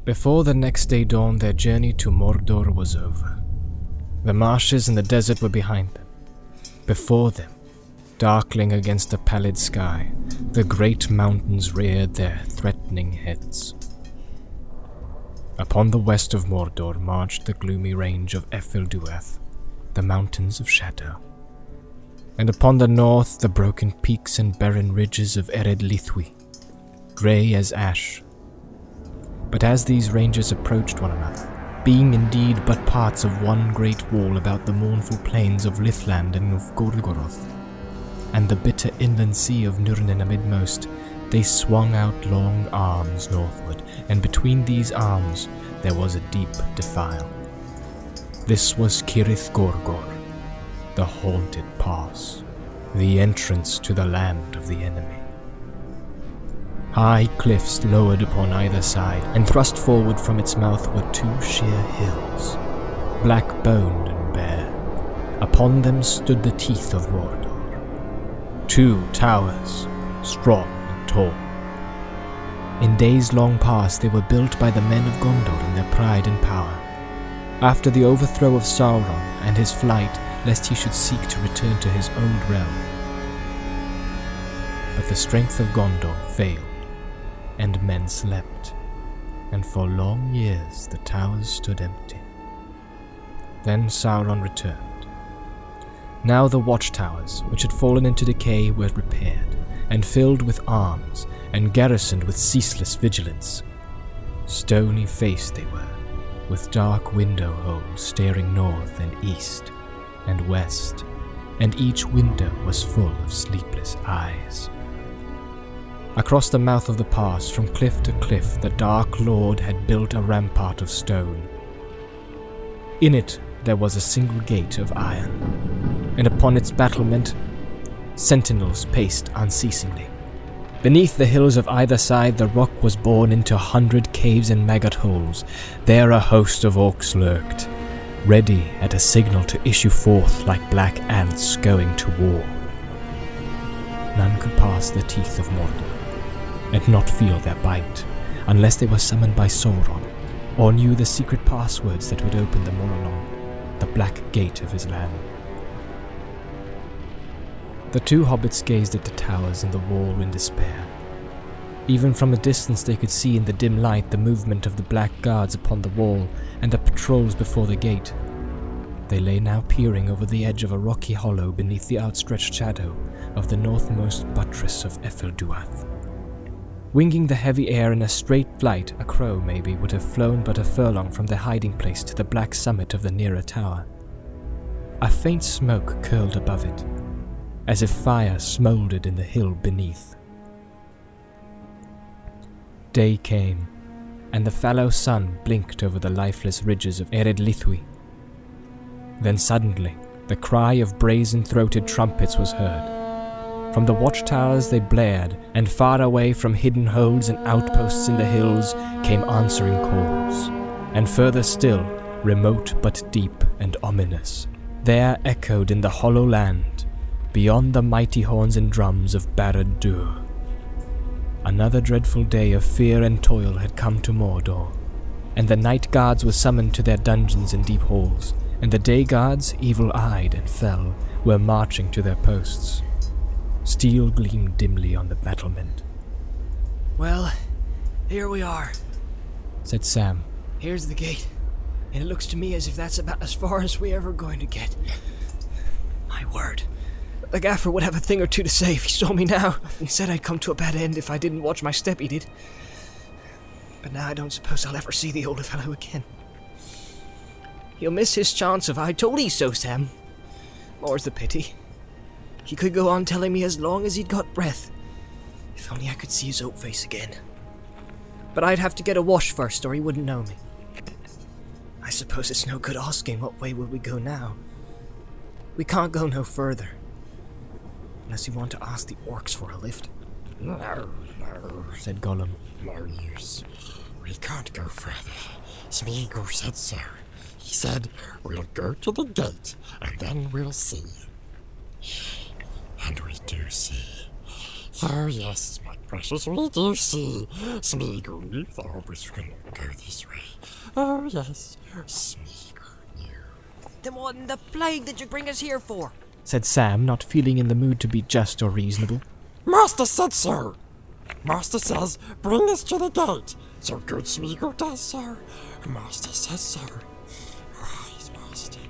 Before the next day dawned, their journey to Mordor was over. The marshes and the desert were behind them. Before them, darkling against a pallid sky, the great mountains reared their threatening heads. Upon the west of Mordor marched the gloomy range of Ephilduath, the mountains of shadow, and upon the north the broken peaks and barren ridges of Ered Lithwi, grey as ash. But as these ranges approached one another, being indeed but parts of one great wall about the mournful plains of Lithland and of Gorgoroth, and the bitter inland sea of Nurnen amidmost, they swung out long arms northward, and between these arms there was a deep defile. This was Cirith Gorgor, the haunted pass, the entrance to the land of the enemy. High cliffs lowered upon either side, and thrust forward from its mouth were two sheer hills, black-boned and bare. Upon them stood the teeth of Mordor, two towers, strong and tall. In days long past they were built by the men of Gondor in their pride and power, after the overthrow of Sauron and his flight, lest he should seek to return to his old realm. But the strength of Gondor failed, and men slept, and for long years the towers stood empty. Then Sauron returned. Now the watchtowers, which had fallen into decay, were repaired, and filled with arms, and garrisoned with ceaseless vigilance. Stony-faced they were, with dark window holes staring north and east and west, and each window was full of sleepless eyes. Across the mouth of the pass, from cliff to cliff, the Dark Lord had built a rampart of stone. In it there was a single gate of iron, and upon its battlement sentinels paced unceasingly. Beneath the hills of either side the rock was borne into 100 caves and maggot holes. There a host of orcs lurked, ready at a signal to issue forth like black ants going to war. None could pass the teeth of Mordor, and not feel their bite, unless they were summoned by Sauron, or knew the secret passwords that would open the Morlon, the black gate of his land. The two hobbits gazed at the towers and the wall in despair. Even from a distance they could see in the dim light the movement of the black guards upon the wall and the patrols before the gate. They lay now peering over the edge of a rocky hollow beneath the outstretched shadow of the northmost buttress of Ephilduath. Winging the heavy air in a straight flight, a crow, maybe, would have flown but a furlong from their hiding place to the black summit of the nearer tower. A faint smoke curled above it, as if fire smouldered in the hill beneath. Day came, and the fallow sun blinked over the lifeless ridges of Ered Lithwi. Then suddenly, the cry of brazen-throated trumpets was heard. From the watchtowers they blared, and far away from hidden holds and outposts in the hills came answering calls. And further still, remote but deep and ominous, there echoed in the hollow land, beyond the mighty horns and drums of Barad-dûr. Another dreadful day of fear and toil had come to Mordor, and the night guards were summoned to their dungeons and deep halls, and the day guards, evil-eyed and fell, were marching to their posts. Steel gleamed dimly on the battlement. "Well, here we are," said Sam. "Here's the gate, and it looks to me as if that's about as far as we're ever going to get. My word, the gaffer would have a thing or two to say if he saw me now, and said I'd come to a bad end if I didn't watch my step, he did. But now I don't suppose I'll ever see the old fellow again. He'll miss his chance if I told 'ee so, Sam. More's the pity. He could go on telling me as long as he'd got breath. If only I could see his oak face again. But I'd have to get a wash first, or he wouldn't know me. I suppose it's no good asking what way would we go now. We can't go no further. Unless you want to ask the orcs for a lift." No, said Gollum. no use. We can't go further. Smeagol said so. He said, we'll go to the gate, and then we'll see. And we do see. So yes, my precious, we do see. Smeagol knew the hobbits wouldn't go this way. Oh, yes, Smeagol knew. Then what in the plague did you bring us here for? said Sam, not feeling in the mood to be just or reasonable. Master said so. Master says, bring us to the gate. So good Smeagol does so. Master says so. Right, Master.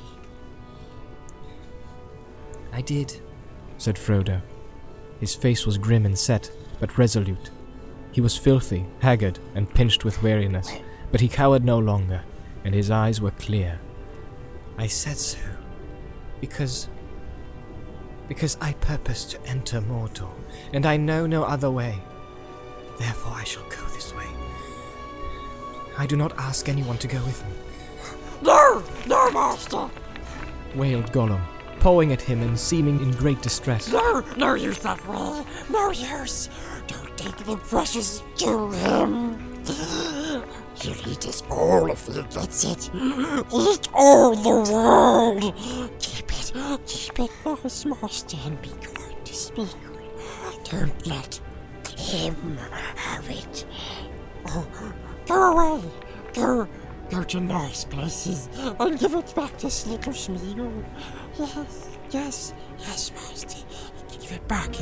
I did, said Frodo. His face was grim and set, but resolute. He was filthy, haggard, and pinched with weariness, but he cowered no longer, and his eyes were clear. I said so, because I purpose to enter Mordor, and I know no other way. Therefore I shall go this way. I do not ask anyone to go with me. No, no, Master. Wailed Gollum, pawing at him and seeming in great distress. No use that way. No use. Don't take the precious to him. He'll eat us all if he gets it. Eat all the world. Keep it, nice Master, and be kind to Smeagol. Don't let him have it. Oh, go away. Go to nice places and give it back to little Smeagol. Yes, Master. Give it back,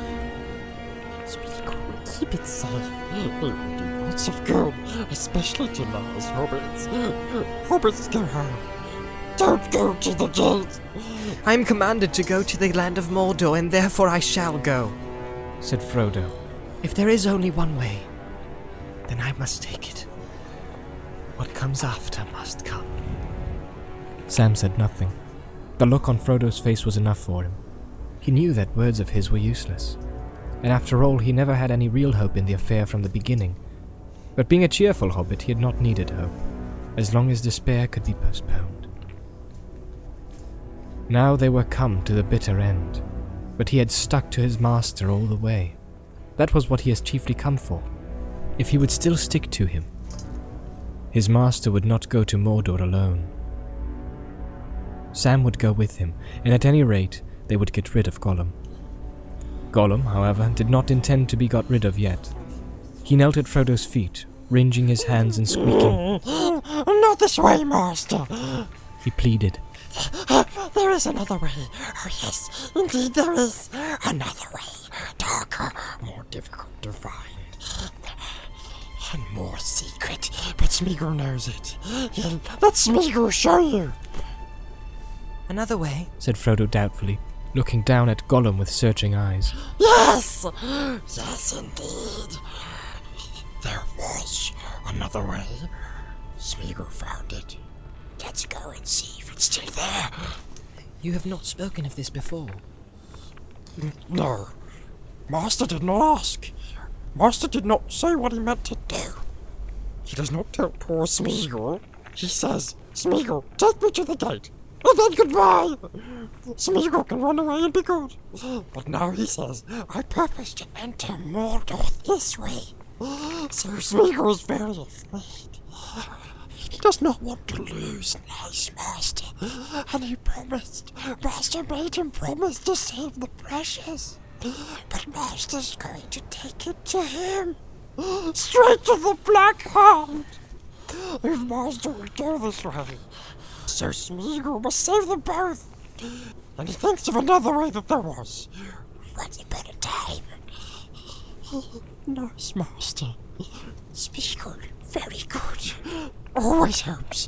Smeagol, keep it safe. It will do lots of good, especially to nice hobbits. Hobbits, go home. Don't go to the gate. I am commanded to go to the land of Mordor, and therefore I shall go, said Frodo. If there is only one way, then I must take it. What comes after must come. Sam said nothing. The look on Frodo's face was enough for him. He knew that words of his were useless, and after all he never had any real hope in the affair from the beginning. But being a cheerful hobbit, he had not needed hope, as long as despair could be postponed. Now they were come to the bitter end, but he had stuck to his master all the way. That was what he has chiefly come for. If he would still stick to him, his master would not go to Mordor alone. Sam would go with him, and at any rate, they would get rid of Gollum. Gollum, however, did not intend to be got rid of yet. He knelt at Frodo's feet, wringing his hands and squeaking. Not this way, Master. He pleaded. There is another way. Oh, yes, indeed there is another way. Darker, more difficult to find. And more secret, but Smeagol knows it. Let Smeagol show you. Another way, said Frodo doubtfully, looking down at Gollum with searching eyes. Yes, indeed. There was another way. Smeagol found it. Let's go and see if it's still there. You have not spoken of this before. No. Master did not ask. Master did not say what he meant to do. He does not tell poor Smeagol. He says, Smeagol, take me to the gate, and then goodbye. Smeagol can run away and be good. But now he says, I purpose to enter Mordor this way. So Smeagol is very afraid. He does not want to lose nice Master, and he promised. Master made him promise to save the precious. But Master's going to take it to him. Straight to the Black Hound. If Master will go this way, so Smeagol must save them both. And he thinks of another way that there was. What a better time. Nice Master. Smeagol, very good. Always helps.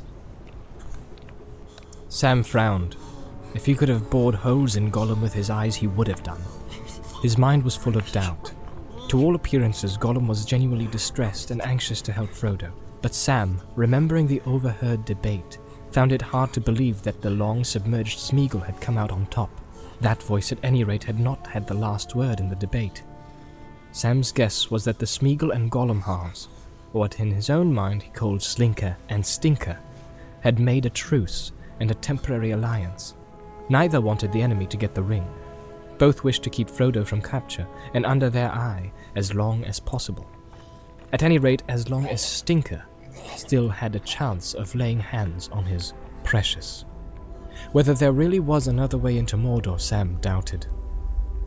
Sam frowned. If he could have bored holes in Gollum with his eyes, he would have done. His mind was full of doubt. To all appearances, Gollum was genuinely distressed and anxious to help Frodo. But Sam, remembering the overheard debate, found it hard to believe that the long-submerged Smeagol had come out on top. That voice, at any rate, had not had the last word in the debate. Sam's guess was that the Smeagol and Gollum halves, or what in his own mind he called Slinker and Stinker, had made a truce and a temporary alliance. Neither wanted the enemy to get the ring. Both wished to keep Frodo from capture and under their eye as long as possible. At any rate, as long as Stinker still had a chance of laying hands on his precious. Whether there really was another way into Mordor, Sam doubted.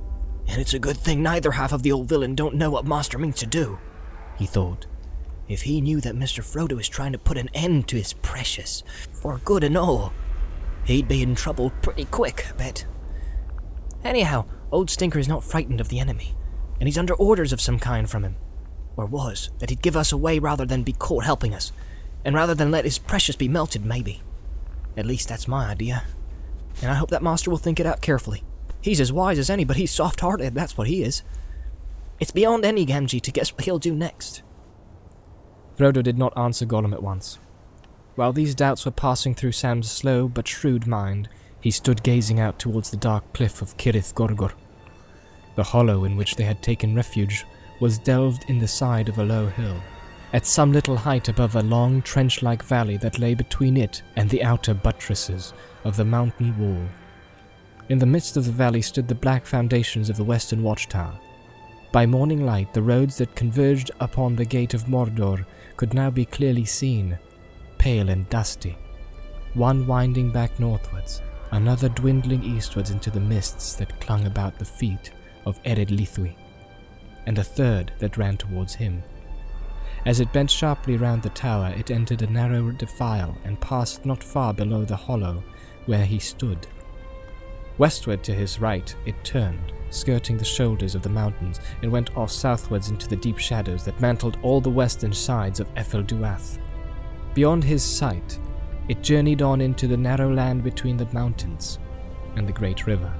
And it's a good thing neither half of the old villain don't know what Master means to do, he thought. If he knew that Mr. Frodo is trying to put an end to his precious, for good and all, he'd be in trouble pretty quick, I bet. Anyhow, old Stinker is not frightened of the enemy, and he's under orders of some kind from him. Or was, that he'd give us away rather than be caught helping us, and rather than let his precious be melted, maybe. At least that's my idea, and I hope that Master will think it out carefully. He's as wise as any, but he's soft-hearted, that's what he is. It's beyond any Gamgee to guess what he'll do next. Frodo did not answer Gollum at once. While these doubts were passing through Sam's slow but shrewd mind, he stood gazing out towards the dark cliff of Cirith Gorgor. The hollow in which they had taken refuge was delved in the side of a low hill, at some little height above a long trench-like valley that lay between it and the outer buttresses of the mountain wall. In the midst of the valley stood the black foundations of the western watchtower. By morning light, the roads that converged upon the gate of Mordor could now be clearly seen, pale and dusty, one winding back northwards, another dwindling eastwards into the mists that clung about the feet of Ered Lithwi, and a third that ran towards him. As it bent sharply round the tower, it entered a narrow defile and passed not far below the hollow where he stood. Westward to his right it turned, skirting the shoulders of the mountains, and went off southwards into the deep shadows that mantled all the western sides of Ethel Duath. Beyond his sight, it journeyed on into the narrow land between the mountains and the great river.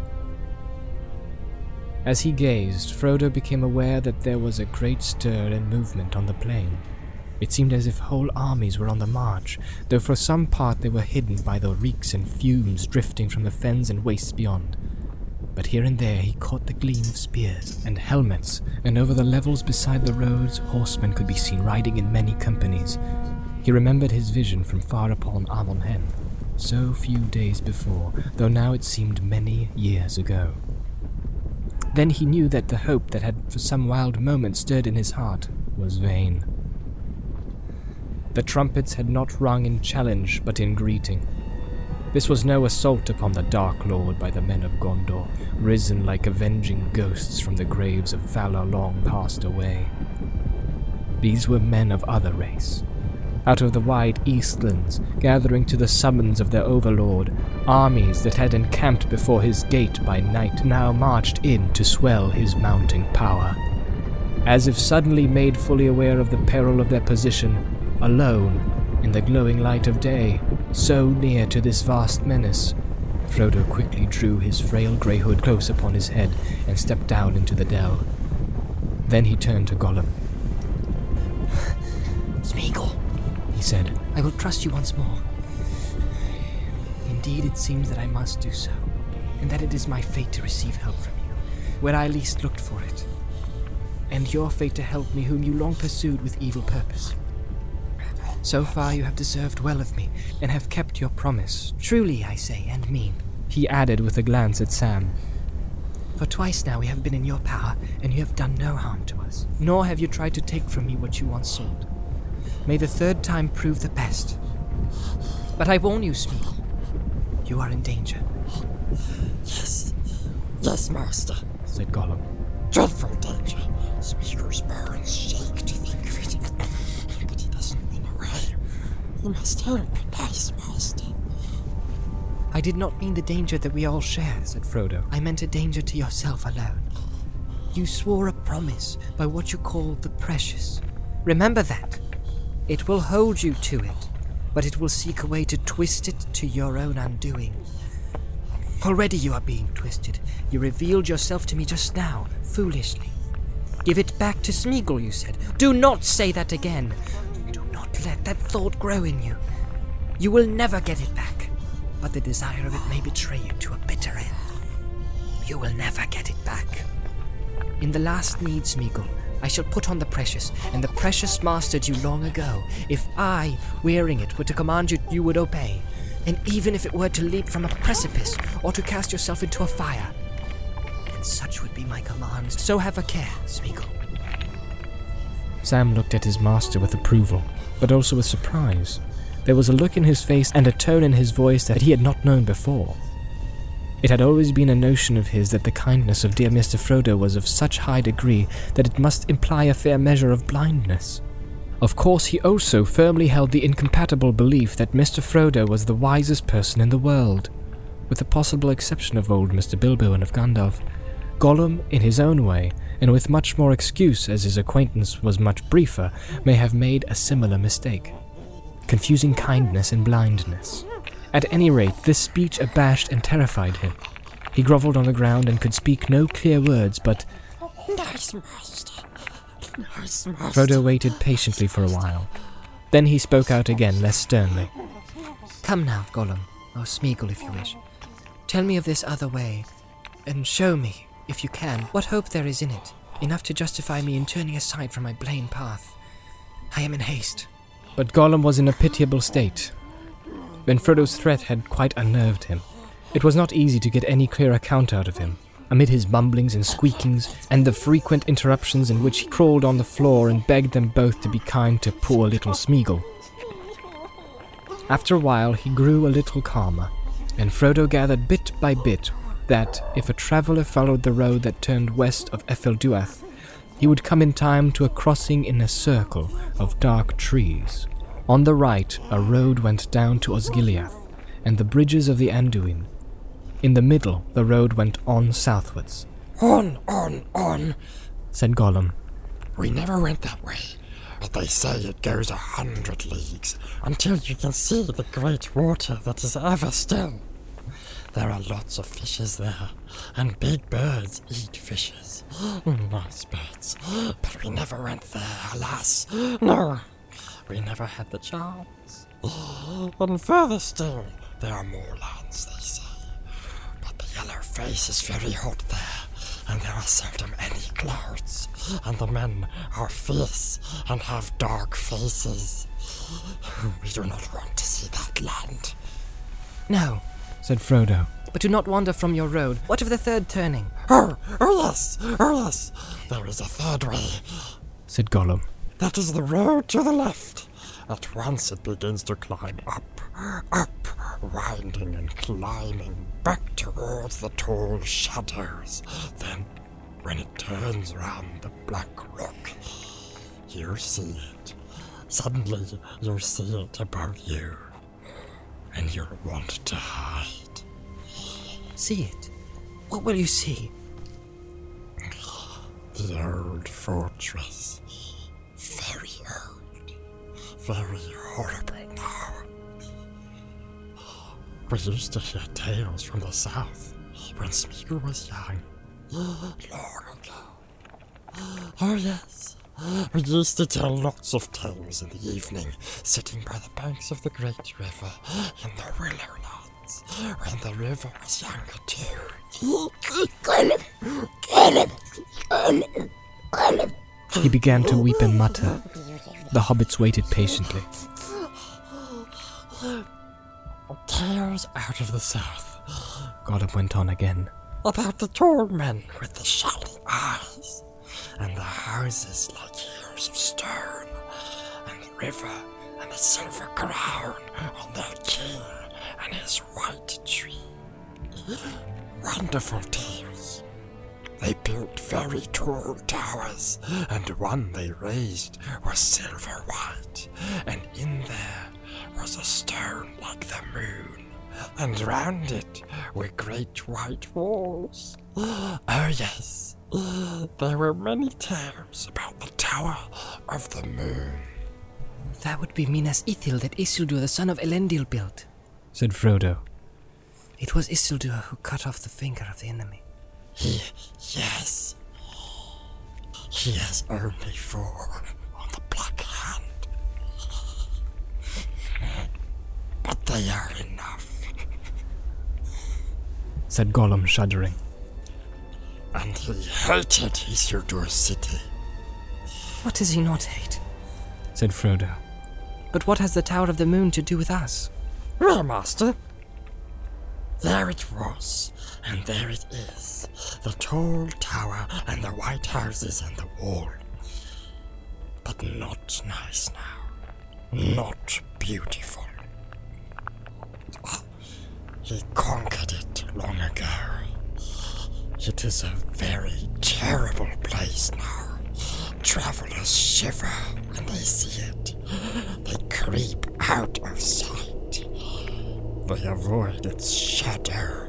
As he gazed, Frodo became aware that there was a great stir and movement on the plain. It seemed as if whole armies were on the march, though for some part they were hidden by the reeks and fumes drifting from the fens and wastes beyond. But here and there he caught the gleam of spears and helmets, and over the levels beside the roads horsemen could be seen riding in many companies. He remembered his vision from far upon Amon Hen, so few days before, though now it seemed many years ago. Then he knew that the hope that had for some wild moment stirred in his heart was vain. The trumpets had not rung in challenge, but in greeting. This was no assault upon the Dark Lord by the men of Gondor, risen like avenging ghosts from the graves of valor long passed away. These were men of other race, out of the wide Eastlands, gathering to the summons of their overlord. Armies that had encamped before his gate by night now marched in to swell his mounting power. As if suddenly made fully aware of the peril of their position, alone, in the glowing light of day, so near to this vast menace, Frodo quickly drew his frail grey hood close upon his head and stepped down into the dell. Then he turned to Gollum. Smeagol, He said, I will trust you once more. Indeed, it seems that I must do so, and that it is my fate to receive help from you, where I least looked for it, and your fate to help me whom you long pursued with evil purpose. So far you have deserved well of me, and have kept your promise, truly I say, and mean, he added with a glance at Sam. For twice now we have been in your power, and you have done no harm to us, nor have you tried to take from me what you once sought. May the third time prove the best. But I warn you, Smeagol, you are in danger. Yes, Master, said Gollum. dreadful danger. Smeagol's bones shake to think of it, but he doesn't run away. He must help us, Master. I did not mean the danger that we all share, said Frodo. I meant a danger to yourself alone. You swore a promise by what you call the precious. Remember that. It will hold you to it, but it will seek a way to twist it to your own undoing. Already you are being twisted. You revealed yourself to me just now, foolishly. Give it back to Smeagol, you said. Do not say that again. Do not let that thought grow in you. You will never get it back, but the desire of it may betray you to a bitter end. You will never get it back. In the last need, Smeagol, I shall put on the precious, and the precious mastered you long ago. If I, wearing it, were to command you, you would obey. And even if it were to leap from a precipice, or to cast yourself into a fire. And such would be my commands. So have a care, Smeagol. Sam looked at his master with approval, but also with surprise. There was a look in his face and a tone in his voice that he had not known before. It had always been a notion of his that the kindness of dear Mr. Frodo was of such high degree that it must imply a fair measure of blindness. Of course, he also firmly held the incompatible belief that Mr. Frodo was the wisest person in the world, with the possible exception of old Mr. Bilbo and of Gandalf. Gollum, in his own way, and with much more excuse as his acquaintance was much briefer, may have made a similar mistake, confusing kindness and blindness. At any rate, this speech abashed and terrified him. He grovelled on the ground and could speak no clear words, but Nice master. Nice master. Frodo waited patiently for a while. Then he spoke out again, less sternly. Come now, Gollum, or Smeagol if you wish. Tell me of this other way, and show me, if you can, what hope there is in it, enough to justify me in turning aside from my plain path. I am in haste. But Gollum was in a pitiable state. When Frodo's threat had quite unnerved him, it was not easy to get any clear account out of him, amid his mumblings and squeakings, and the frequent interruptions in which he crawled on the floor and begged them both to be kind to poor little Smeagol. After a while he grew a little calmer, and Frodo gathered bit by bit that, if a traveller followed the road that turned west of Efelduath, he would come in time to a crossing in a circle of dark trees. On the right, a road went down to Osgiliath and the bridges of the Anduin. In the middle, the road went on southwards. On, said Gollum. We never went that way, but they say it goes 100 leagues until you can see the great water that is ever still. There are lots of fishes there, and big birds eat fishes. Nice birds. But we never went there, alas. No, we never had the chance. And further still, there are more lands, they say. But the yellow face is very hot there, and there are seldom any clouds, and the men are fierce and have dark faces. We do not want to see that land. No, said Frodo. but do not wander from your road. What of the third turning? Oh yes. There is a third way. Said Gollum. That is the road to the left. At once it begins to climb up, winding and climbing back towards the tall shadows. Then, when it turns round the black rock, you see it. Suddenly, you see it above you, and you'll want to hide. See it? What will you see? The old fortress. Very old. Very horrible now. We used to hear tales from the south when Smeagol was young. Long ago. Oh yes. We used to tell lots of tales in the evening, sitting by the banks of the great river in the Willowlands, when the river was younger too. He began to weep and mutter. The hobbits waited patiently. Tales out of the south, Gollum went on again. about the tall men with the shining eyes, and the houses like ears of stone, and the river and the silver crown on their king and his white tree. Wonderful tales. They built very tall towers, and one they raised was silver white, and in there was a stone like the moon, and round it were great white walls. Oh yes, there were many tales about the Tower of the Moon. That would be Minas Ithil that Isildur the son of Elendil built. Said Frodo. It was Isildur who cut off the finger of the enemy. Yes. He has only 4 on the Black Hand. But they are enough. Said Gollum, shuddering. And he hated Isildur's city. What does he not hate? Said Frodo. But what has the Tower of the Moon to do with us? Well, master, there it was, and there it is. The tall tower and the white houses and the wall. But not nice now. Not beautiful. He conquered it long ago. It is a very terrible place now. Travelers shiver when they see it. They creep out of sight. They avoid its shadow.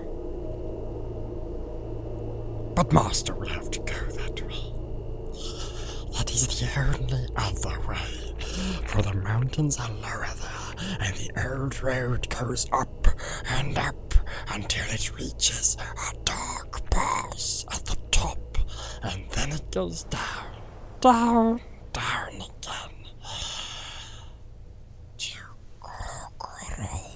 But Master will have to go that way. That is the only other way, for the mountains are lower there, and the old road goes up and up until it reaches a dark pass at the top, and then it goes down, down, down again. To Gorgoroth.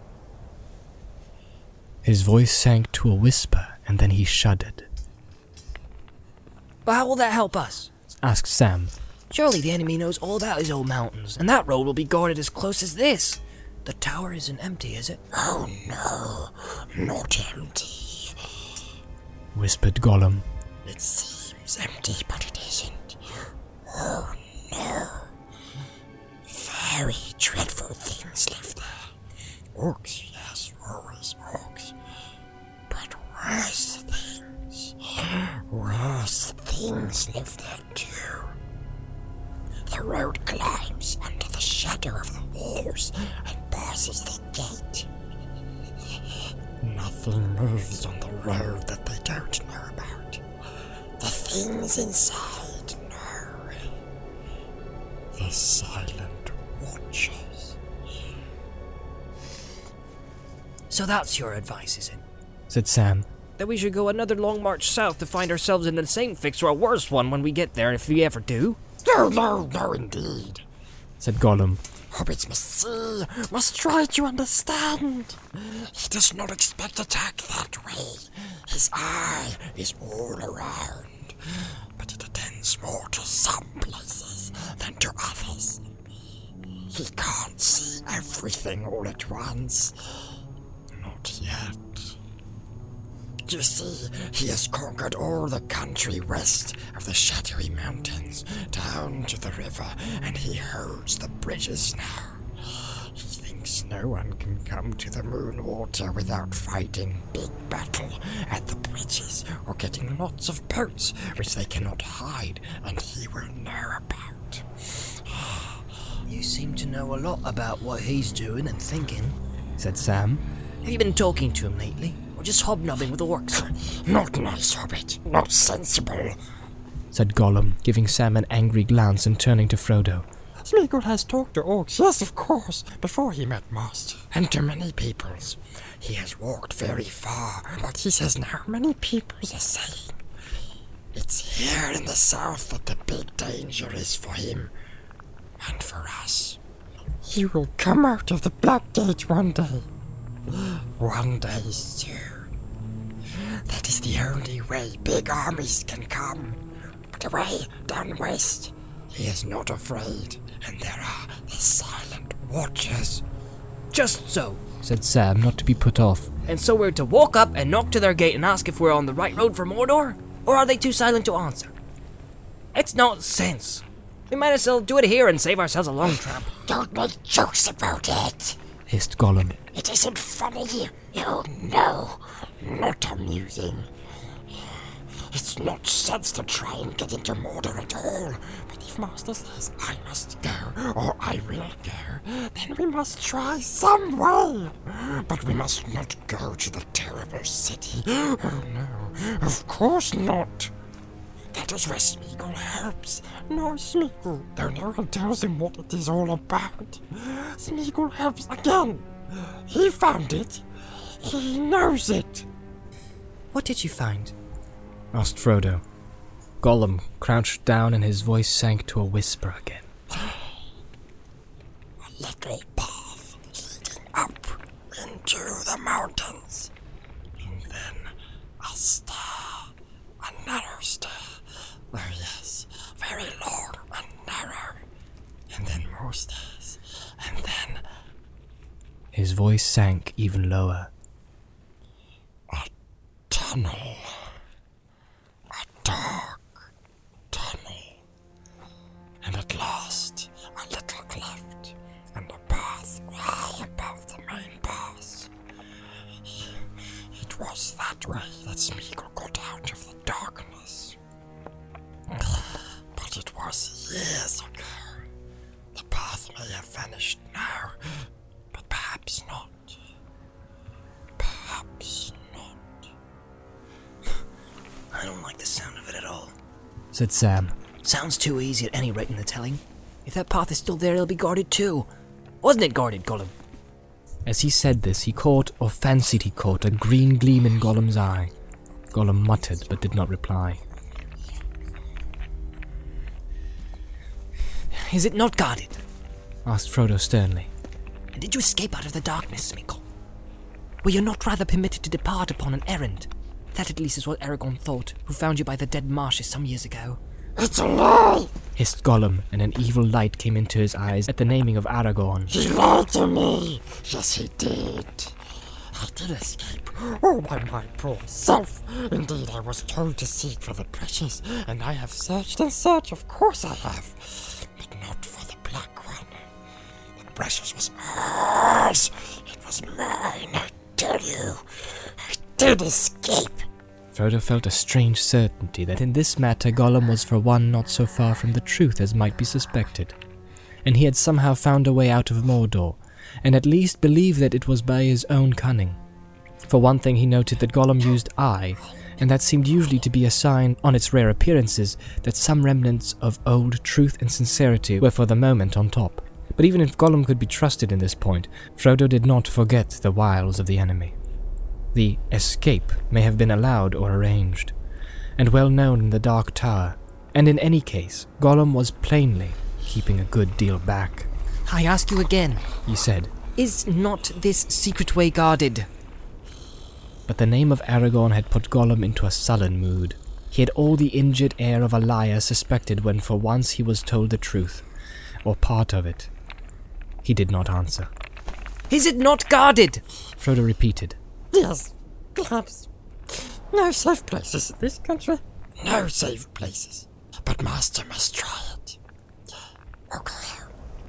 His voice sank to a whisper, and then he shuddered. But how will that help us? Asked Sam. Surely the enemy knows all about his old mountains, and that road will be guarded as close as this. The tower isn't empty, is it? Oh no, not empty. Whispered Gollum. It seems empty, but it isn't. Oh no. Very dreadful things live there. Orcs, yes, always orcs. But worse things live there too. The road climbs under the shadow of the walls and passes the gate. Nothing moves on the road that they don't know about. The things inside know. The silent watchers. So that's your advice, is it? Said Sam. That we should go another long march south to find ourselves in the same fix or a worse one when we get there, if we ever do? No, indeed. Said Gollum. Hobbits must see, must try to understand. He does not expect attack that way. His eye is all around, but it attends more to some places than to others. He can't see everything all at once. Not yet. You see, he has conquered all the country west of the Shadowy Mountains, down to the river, and he holds the bridges now. He thinks no one can come to the Moonwater without fighting big battle at the bridges, or getting lots of boats which they cannot hide, and he will know about. You seem to know a lot about what he's doing and thinking, Said Sam. Have you been talking to him lately? Or just hobnobbing with the orcs? Not nice, Hobbit. Not sensible. Said Gollum, giving Sam an angry glance and turning to Frodo. Smeagol has talked to orcs, yes, of course, before he met Master, and to many peoples. He has walked very far, but he says now many peoples are saying. It's here in the south that the big danger is for him, and for us. He will come out of the Black Gate one day. One day soon. That is the only way big armies can come. But away down west, he is not afraid, and there are the silent watchers. Just so. Said Sam, not to be put off. And so we're to walk up and knock to their gate and ask if we're on the right road for Mordor? Or are they too silent to answer? It's nonsense. We might as well do it here and save ourselves a long tramp. Don't make jokes about it. Hissed Gollum. It isn't funny. Oh no, not amusing. It's not sense to try and get into Mordor at all. But if Master says I must go, or I will go, then we must try some way. But we must not go to the terrible city. Oh no, of course not. That is where Smeagol helps. No, Smeagol, though no one tells him what it is all about. Smeagol helps again. He found it. He knows it. What did you find? Asked Frodo. Gollum crouched down and his voice sank to a whisper again. A little path leading up into the mountains. And then a stair. A narrow stair. Oh yes, very long and narrow. And then more stairs. And then His voice sank even lower. a tunnel. A dark tunnel. And at last, a little cleft, and a path high above the main path. It was that way that Smeagol got out of the darkness. But it was years ago. The path may have vanished now, but perhaps not. Perhaps not. I don't like the sound of it at all, said Sam. Sounds too easy at any rate in the telling. If that path is still there, it'll be guarded too. Wasn't it guarded, Gollum? As he said this, he caught, or fancied he caught, a green gleam in Gollum's eye. Gollum muttered, but did not reply. Is it not guarded? Asked Frodo sternly. And did you escape out of the darkness, Smeagol? Were you not rather permitted to depart upon an errand? That at least is what Aragorn thought, who found you by the dead marshes some years ago. It's a lie! Hissed Gollum, and an evil light came into his eyes at the naming of Aragorn. He lied to me! Yes, he did. I did escape, all by my poor self. Indeed, I was told to seek for the precious, and I have searched and searched, of course I have. But not for the black one. The precious was ours. It was mine, I tell you. I did escape. Frodo felt a strange certainty that in this matter Gollum was for one not so far from the truth as might be suspected, and he had somehow found a way out of Mordor, and at least believed that it was by his own cunning. For one thing, he noted that Gollum used I, and that seemed usually to be a sign, on its rare appearances, that some remnants of old truth and sincerity were for the moment on top. But even if Gollum could be trusted in this point, Frodo did not forget the wiles of the enemy. The escape may have been allowed or arranged, and well known in the Dark Tower, and in any case, Gollum was plainly keeping a good deal back. I ask you again, He said, is not this secret way guarded? but the name of Aragorn had put Gollum into a sullen mood. He had all the injured air of a liar suspected when for once he was told the truth, or part of it. He did not answer. Is it not guarded? Frodo repeated. Yes, perhaps. No safe places in this country. No safe places. But Master must try it. Okay.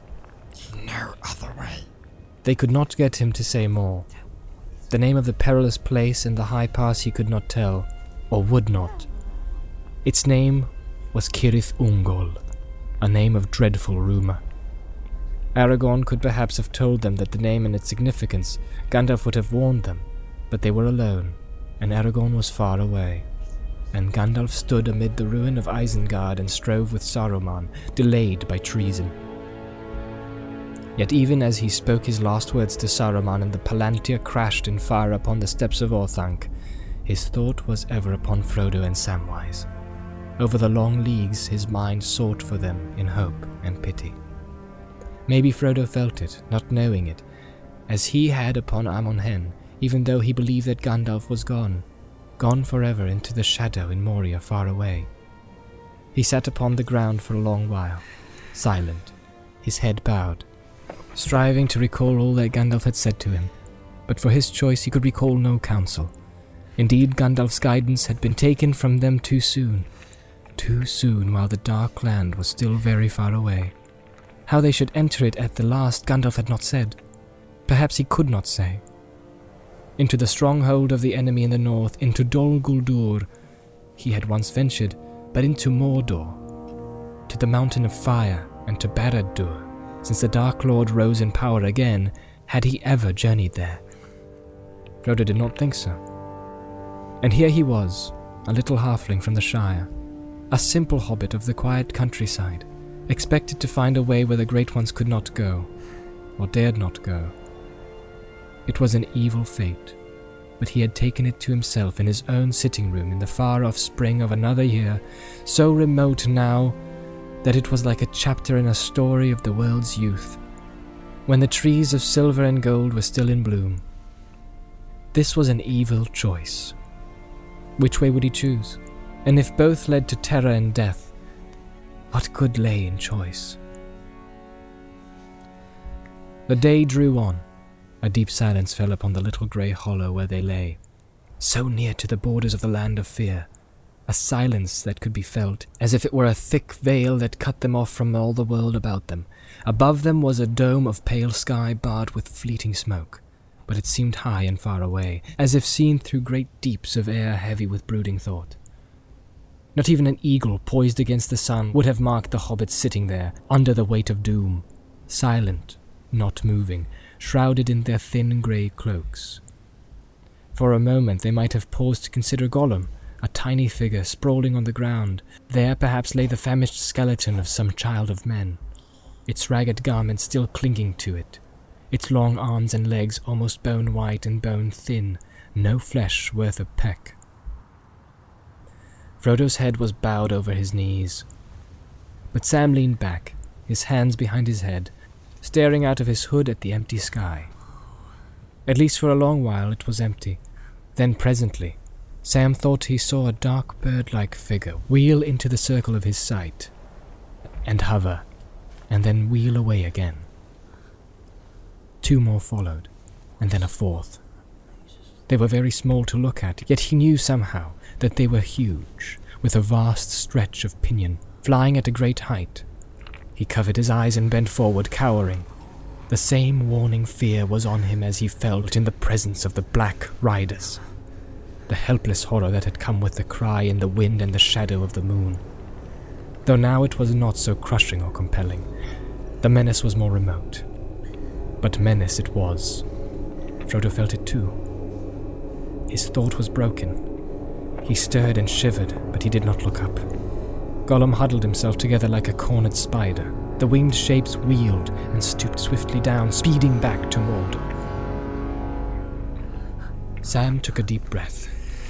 No other way. They could not get him to say more. The name of the perilous place and the high pass he could not tell, or would not. Its name was Cirith Ungol, a name of dreadful rumour. Aragorn could perhaps have told them that the name and its significance, Gandalf would have warned them, but they were alone, and Aragorn was far away, and Gandalf stood amid the ruin of Isengard and strove with Saruman, delayed by treason. Yet even as he spoke his last words to Saruman and the Palantir crashed in fire upon the steps of Orthanc, his thought was ever upon Frodo and Samwise. Over the long leagues his mind sought for them in hope and pity. Maybe Frodo felt it, not knowing it, as he had upon Amon Hen, even though he believed that Gandalf was gone forever into the shadow in Moria far away. He sat upon the ground for a long while, silent, his head bowed, striving to recall all that Gandalf had said to him, but for his choice he could recall no counsel. Indeed, Gandalf's guidance had been taken from them too soon while the Dark Land was still very far away. How they should enter it at the last Gandalf had not said. Perhaps he could not say. Into the stronghold of the enemy in the north, into Dol Guldur, he had once ventured, but into Mordor, to the Mountain of Fire, and to Barad-dûr. Since the Dark Lord rose in power again, had he ever journeyed there? Frodo did not think so. And here he was, a little halfling from the Shire, a simple hobbit of the quiet countryside, expected to find a way where the Great Ones could not go, or dared not go. It was an evil fate, but he had taken it to himself in his own sitting room in the far-off spring of another year, so remote now that it was like a chapter in a story of the world's youth, when the trees of silver and gold were still in bloom. This was an evil choice. Which way would he choose? And if both led to terror and death, what good lay in choice? The day drew on. A deep silence fell upon the little grey hollow where they lay, so near to the borders of the land of fear, a silence that could be felt, as if it were a thick veil that cut them off from all the world about them. Above them was a dome of pale sky barred with fleeting smoke, but it seemed high and far away, as if seen through great deeps of air heavy with brooding thought. Not even an eagle poised against the sun would have marked the hobbits sitting there, under the weight of doom, silent, not moving, shrouded in their thin grey cloaks. For a moment they might have paused to consider Gollum, a tiny figure sprawling on the ground. There perhaps lay the famished skeleton of some child of men, its ragged garments still clinging to it, its long arms and legs almost bone-white and bone-thin, no flesh worth a peck. Frodo's head was bowed over his knees, but Sam leaned back, his hands behind his head, staring out of his hood at the empty sky. At least for a long while it was empty. Then presently, Sam thought he saw a dark bird-like figure wheel into the circle of his sight, and hover, and then wheel away again. 2 more followed, and then a 4th. They were very small to look at, yet he knew somehow that they were huge, with a vast stretch of pinion, flying at a great height. He covered his eyes and bent forward, cowering. The same warning fear was on him as he felt in the presence of the Black Riders. The helpless horror that had come with the cry in the wind and the shadow of the moon. Though now it was not so crushing or compelling. The menace was more remote. But menace it was. Frodo felt it too. His thought was broken. He stirred and shivered, but he did not look up. Gollum huddled himself together like a cornered spider. The winged shapes wheeled and stooped swiftly down, speeding back to Mordor. Sam took a deep breath.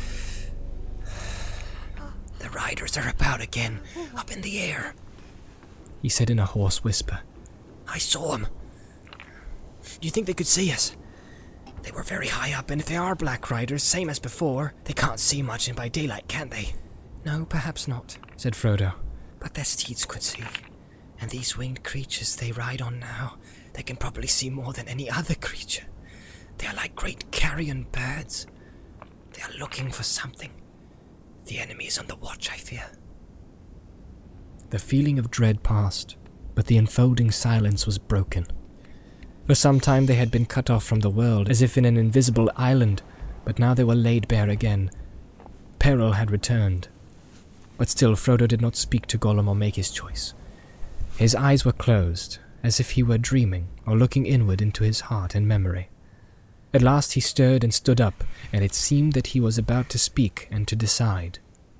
The riders are about again, up in the air, he said in a hoarse whisper. I saw them. Do you think they could see us? They were very high up, and if they are Black Riders, same as before, they can't see much in by daylight, can't they? No, perhaps not, said Frodo. But their steeds could see. And these winged creatures they ride on now, they can probably see more than any other creature. They are like great carrion birds. They are looking for something. The enemy is on the watch, I fear. The feeling of dread passed, but the enfolding silence was broken. For some time they had been cut off from the world, as if in an invisible island, but now they were laid bare again. Peril had returned. But still Frodo did not speak to Gollum or make his choice. His eyes were closed, as if he were dreaming or looking inward into his heart and memory. At last he stirred and stood up, and it seemed that he was about to speak and to decide.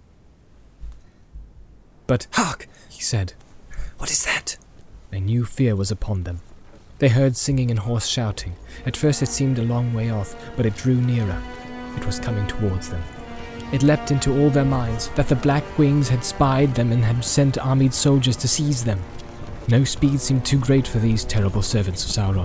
But, hark, he said. What is that? A new fear was upon them. They heard singing and hoarse shouting. At first it seemed a long way off, but it drew nearer. It was coming towards them. It leapt into all their minds that the Black Wings had spied them and had sent armied soldiers to seize them. No speed seemed too great for these terrible servants of Sauron.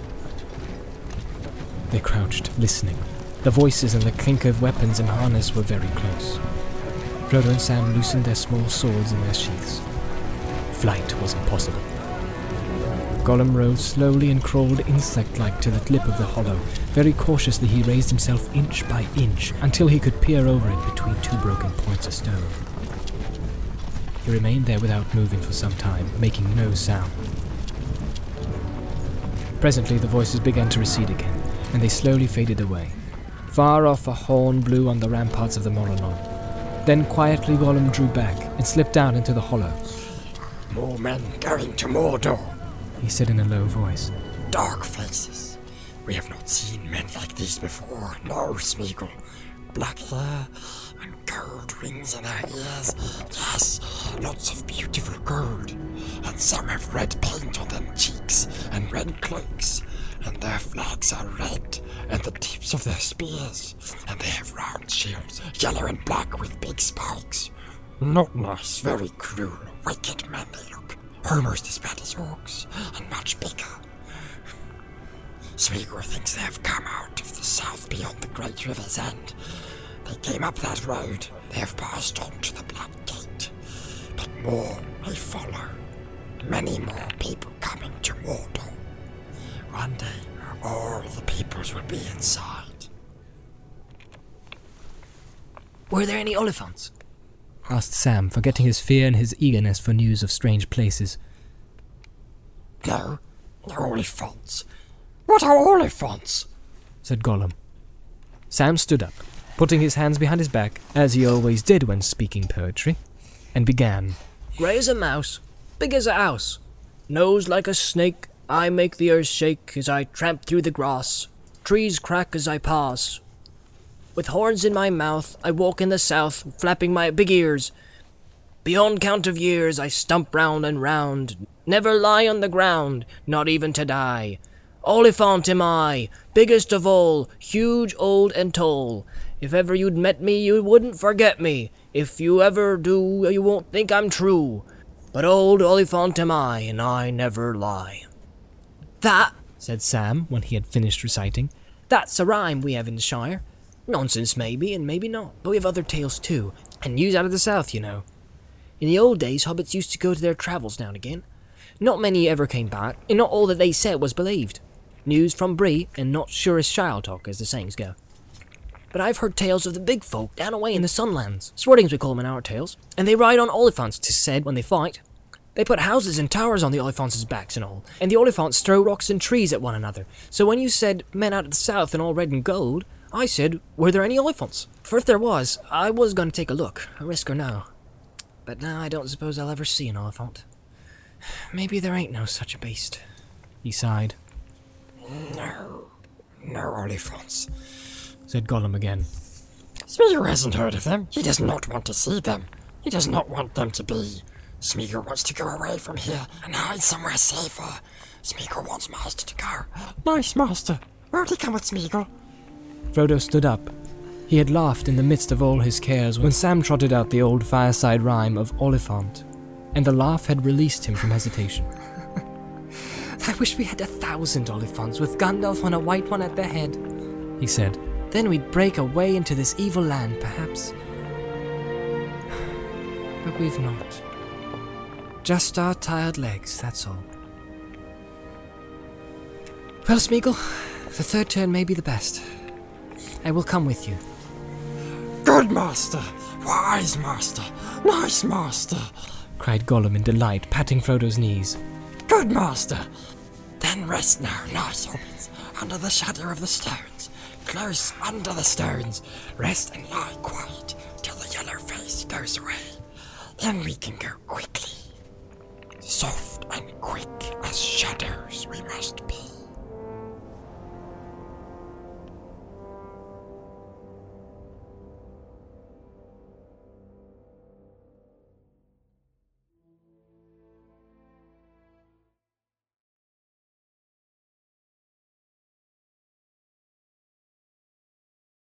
They crouched, listening. The voices and the clink of weapons and harness were very close. Frodo and Sam loosened their small swords in their sheaths. Flight was impossible. Gollum rose slowly and crawled insect-like to the lip of the hollow. Very cautiously he raised himself inch by inch until he could peer over it between 2 broken points of stone. He remained there without moving for some time, making no sound. Presently the voices began to recede again, and they slowly faded away. Far off a horn blew on the ramparts of the Moranon. Then quietly Gollum drew back and slipped down into the hollow. More men going to Mordor, he said in a low voice. Dark faces. We have not seen men like these before. No, Smeagol. Black hair and gold rings in their ears. Yes, lots of beautiful gold. And some have red paint on their cheeks and red cloaks. And their flags are red, and the tips of their spears. And they have round shields, yellow and black with big spikes. Not nice, very cruel, wicked men they look. Almost as bad as orcs, and much bigger. Smeagol thinks they have come out of the south beyond the Great River's End. They came up that road. They have passed on to the Black Gate. But more may follow. Many more people coming to Mordor. One day, all the peoples will be inside. Were there any Oliphaunts? Asked Sam, forgetting his fear and his eagerness for news of strange places. No Oliphaunts. What are Oliphaunts? said Gollum. Sam stood up, putting his hands behind his back, as he always did when speaking poetry, and began. Grey as a mouse, big as a house, nose like a snake, I make the earth shake as I tramp through the grass, trees crack as I pass. With horns in my mouth, I walk in the south, flapping my big ears. Beyond count of years, I stump round and round, never lie on the ground, not even to die. Oliphant am I, biggest of all, huge, old, and tall. If ever you'd met me, you wouldn't forget me. If you ever do, you won't think I'm true. But old Oliphant am I, and I never lie. That, said Sam, when he had finished reciting, that's a rhyme we have in the Shire. Nonsense, maybe, and maybe not, but we have other tales too, and news out of the south, you know. In the old days, hobbits used to go to their travels now and again. Not many ever came back, and not all that they said was believed. News from Bree, and not sure as Shire talk, as the sayings go. But I've heard tales of the big folk down away in the Sunlands, Swordings we call them in our tales, and they ride on Oliphants, 'tis said, when they fight. They put houses and towers on the Oliphants' backs and all, and the Oliphants throw rocks and trees at one another. So when you said, men out of the south and all red and gold, I said, were there any Oliphants? For if there was, I was going to take a look, a risk or no. But now I don't suppose I'll ever see an Oliphant. Maybe there ain't no such a beast. He sighed. No Oliphants, said Gollum again. Smeagol hasn't heard of them. He does not want to see them. He does not want them to be. Smeagol wants to go away from here and hide somewhere safer. Smeagol wants Master to go. Nice, Master. Won't he come with Smeagol? Frodo stood up. He had laughed in the midst of all his cares when Sam trotted out the old fireside rhyme of Oliphant, and the laugh had released him from hesitation. I wish we had 1,000 Oliphants with Gandalf on a white one at their head, he said. Then we'd break a way into this evil land, perhaps. But we've not. Just our tired legs, that's all. Well, Smeagol, the third turn may be the best. I will come with you. Good, Master! Wise, Master! Nice, Master! Cried Gollum in delight, patting Frodo's knees. Good, Master! Then rest now, nice hobbits, under the shadow of the stones, close under the stones. Rest and lie quiet till the yellow face goes away. Then we can go quickly. Soft and quick as shadows we must be.